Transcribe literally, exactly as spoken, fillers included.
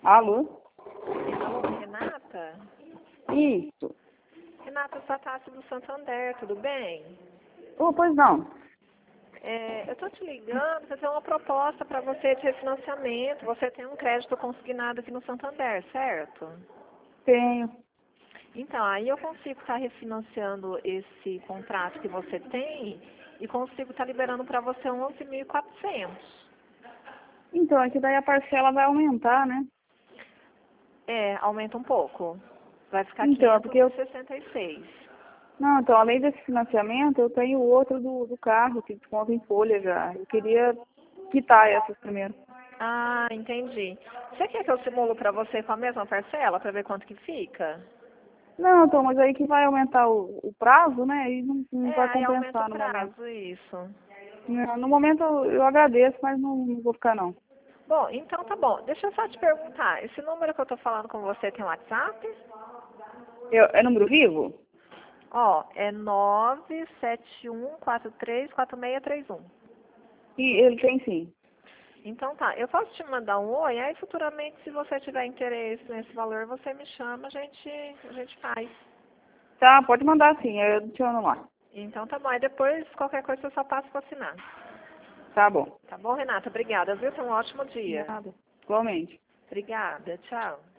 Alô? Alô, Renata? Isso. Renata, sou a Tássia do Santander, tudo bem? Oh, pois não. É, eu estou te ligando para ter uma proposta para você de refinanciamento. Você tem um crédito consignado aqui no Santander, certo? Tenho. Então, aí eu consigo estar refinanciando esse contrato que você tem e consigo estar liberando para você onze mil e quatrocentos. Então, é que daí a parcela vai aumentar, né? É, aumenta um pouco. Vai ficar Então, é porque eu... quinhentos e sessenta e seis. Não, então, além desse financiamento, eu tenho o outro do, do carro, que desconta em folha já. Eu queria quitar essas primeiro. Ah, entendi. Você quer que eu simulo para você com a mesma parcela, para ver quanto que fica? Não, então, mas aí que vai aumentar o, o prazo, né? E não, não É, vai aí aumenta o compensar no momento. prazo, isso. Não, no momento eu, eu agradeço, mas não, não vou ficar não. Bom, então tá bom. Deixa eu só te perguntar. Esse número que eu tô falando com você tem WhatsApp? Eu, é número vivo? Ó, é nove sete um quatro três quatro seis três um. E ele tem sim. Então tá, eu posso te mandar um oi, aí futuramente se você tiver interesse nesse valor, você me chama, a gente, a gente faz. Tá, pode mandar sim, eu adiciono lá. Então tá bom, aí depois qualquer coisa eu só passo para assinar. Tá bom. Tá bom, Renata? Obrigada, viu? Tenha um ótimo dia. Nada. Igualmente. Obrigada, tchau.